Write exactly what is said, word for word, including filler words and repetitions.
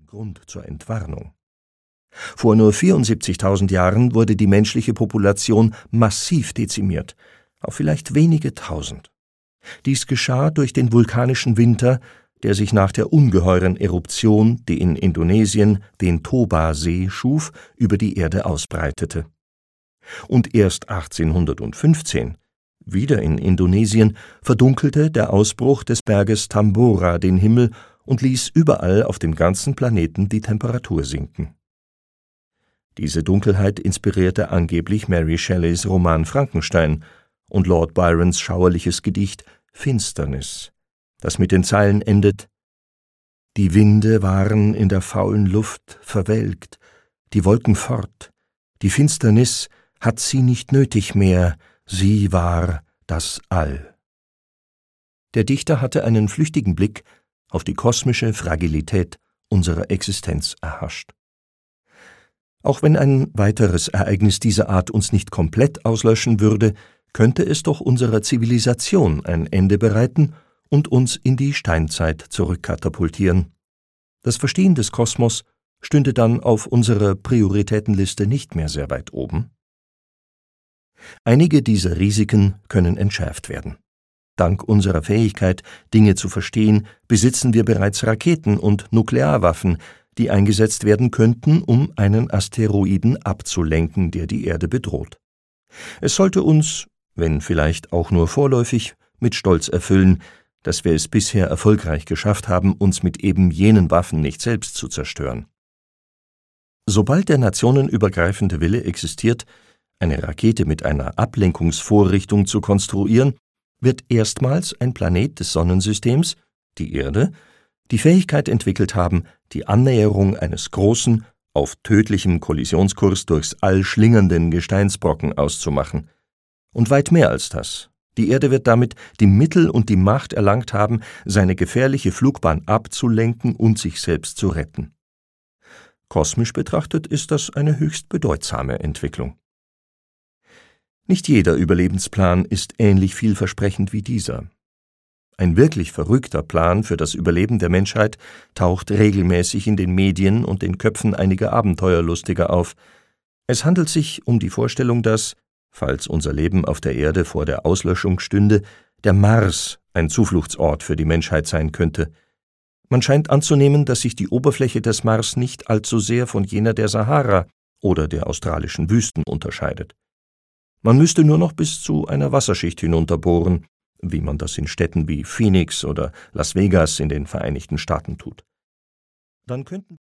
Grund zur Entwarnung. Vor nur vierundsiebzigtausend Jahren wurde die menschliche Population massiv dezimiert, auf vielleicht wenige Tausend. Dies geschah durch den vulkanischen Winter, der sich nach der ungeheuren Eruption, die in Indonesien den Toba-See schuf, über die Erde ausbreitete. Und erst achtzehnhundertfünfzehn, wieder in Indonesien, verdunkelte der Ausbruch des Berges Tambora den Himmel und ließ überall auf dem ganzen Planeten die Temperatur sinken. Diese Dunkelheit inspirierte angeblich Mary Shelleys Roman Frankenstein und Lord Byrons schauerliches Gedicht Finsternis, das mit den Zeilen endet: Die Winde waren in der faulen Luft verwelkt, die Wolken fort, die Finsternis hat sie nicht nötig mehr, sie war das All. Der Dichter hatte einen flüchtigen Blick auf die kosmische Fragilität unserer Existenz erhascht. Auch wenn ein weiteres Ereignis dieser Art uns nicht komplett auslöschen würde, könnte es doch unserer Zivilisation ein Ende bereiten und uns in die Steinzeit zurückkatapultieren. Das Verstehen des Kosmos stünde dann auf unserer Prioritätenliste nicht mehr sehr weit oben. Einige dieser Risiken können entschärft werden. Dank unserer Fähigkeit, Dinge zu verstehen, besitzen wir bereits Raketen und Nuklearwaffen, die eingesetzt werden könnten, um einen Asteroiden abzulenken, der die Erde bedroht. Es sollte uns, wenn vielleicht auch nur vorläufig, mit Stolz erfüllen, dass wir es bisher erfolgreich geschafft haben, uns mit eben jenen Waffen nicht selbst zu zerstören. Sobald der nationenübergreifende Wille existiert, eine Rakete mit einer Ablenkungsvorrichtung zu konstruieren, wird erstmals ein Planet des Sonnensystems, die Erde, die Fähigkeit entwickelt haben, die Annäherung eines großen, auf tödlichem Kollisionskurs durchs All schlingernden Gesteinsbrocken auszumachen. Und weit mehr als das. Die Erde wird damit die Mittel und die Macht erlangt haben, seine gefährliche Flugbahn abzulenken und sich selbst zu retten. Kosmisch betrachtet ist das eine höchst bedeutsame Entwicklung. Nicht jeder Überlebensplan ist ähnlich vielversprechend wie dieser. Ein wirklich verrückter Plan für das Überleben der Menschheit taucht regelmäßig in den Medien und den Köpfen einiger Abenteuerlustiger auf. Es handelt sich um die Vorstellung, dass, falls unser Leben auf der Erde vor der Auslöschung stünde, der Mars ein Zufluchtsort für die Menschheit sein könnte. Man scheint anzunehmen, dass sich die Oberfläche des Mars nicht allzu sehr von jener der Sahara oder der australischen Wüsten unterscheidet. Man müsste nur noch bis zu einer Wasserschicht hinunterbohren, wie man das in Städten wie Phoenix oder Las Vegas in den Vereinigten Staaten tut. Dann könnten